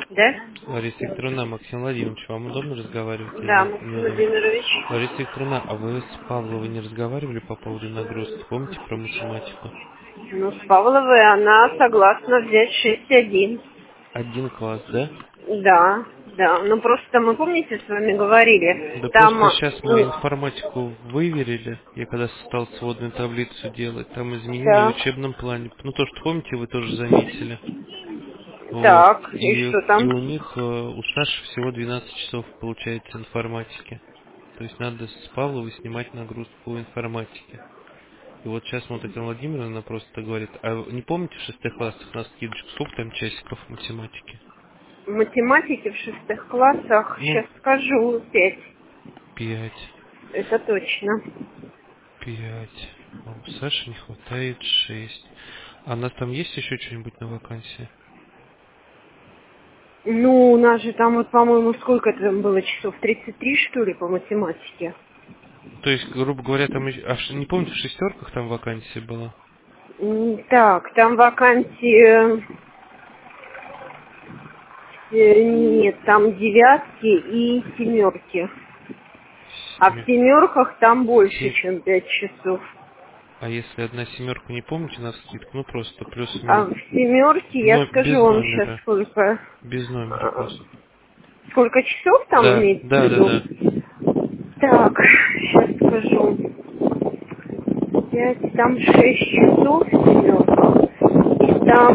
Да? Лариса Викторовна, Максим Владимирович, вам удобно разговаривать Да, или Максим неудобно? Владимирович. Лариса Викторовна, а вы с Павловой не разговаривали по поводу нагрузки? Помните про математику? Ну, с Павловой она согласна взять 6,1. Один класс, да? Да, да. Ну, просто мы, помните, с вами говорили, Да там... просто сейчас мы информатику выверили, я когда стал сводную таблицу делать, там изменили в Так, учебном плане. Ну то, что помните, вы тоже заметили. Вот. так, и что И там? у них, у Саши всего 12 часов получается информатики. То есть надо с Павловой снимать нагрузку по информатике. И вот сейчас вот Татьяна Владимировна она просто говорит, а не помните в шестых классах на скидочку, сколько там часиков математики? В математике в 6 классах, Ну, сейчас скажу, 5. 5. Это точно. 5. А у Саши не хватает 6. А у нас там есть еще что-нибудь на вакансии? Ну, у нас же там вот, по-моему, сколько там было часов? 33, что ли, по математике? То есть, грубо говоря, там не помните, в шестерках там вакансия была? Так, там вакансии... Нет, там девятки и семерки. А в Семь. семерках там больше, Семь. чем 5 часов. А если одна семерку не помните на скидку, ну просто А плюс-минус. в семерке я Но скажу без вам сейчас номера. сколько. Без номера а, просто. Сколько часов там Да, имеется в да, да, да. виду? Так, сейчас скажу. 5, там 6 часов в семерках. И там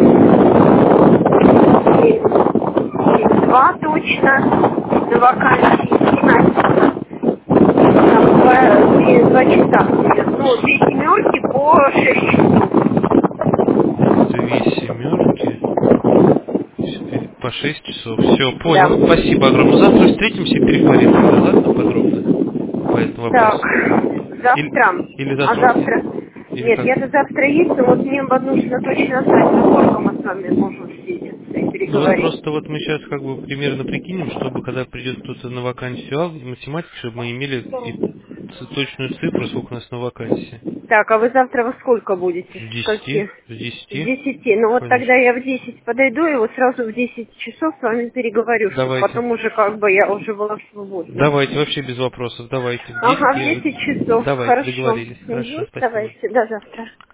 2 точно на вакансии 17. Там 2 часа. Ну, 2 семерки по 6 часов. Две семерки по 6 часов. Все, Да. понял. Спасибо огромное. Ну, завтра встретимся и переговорим тогда, ладно, подробно по этому Так, вопросу. завтра. Или А завтра у вас нет? завтра? Или Нет, как? я-то завтра есть, но вот мне бы нужно точно знать, насколько мы с вами можем встретиться и Ну вот переговорить. просто вот мы сейчас как бы примерно прикинем, чтобы когда придет кто-то на вакансию математики, чтобы мы имели и точную цифру, сколько у нас на вакансии. Так, а вы завтра во сколько будете? С Со скольки? 10, с С 10, 10. Ну вот тогда конечно. я в 10 подойду и вот сразу в 10 часов с вами переговорю, чтобы Давайте. потом уже как бы я уже была свободна. Давайте, вообще без вопросов. Давайте. В 10 Ага, в я... 10 часов. Давайте, Хорошо. договорились. Хорошо, Угу, спасибо. давайте, до завтра.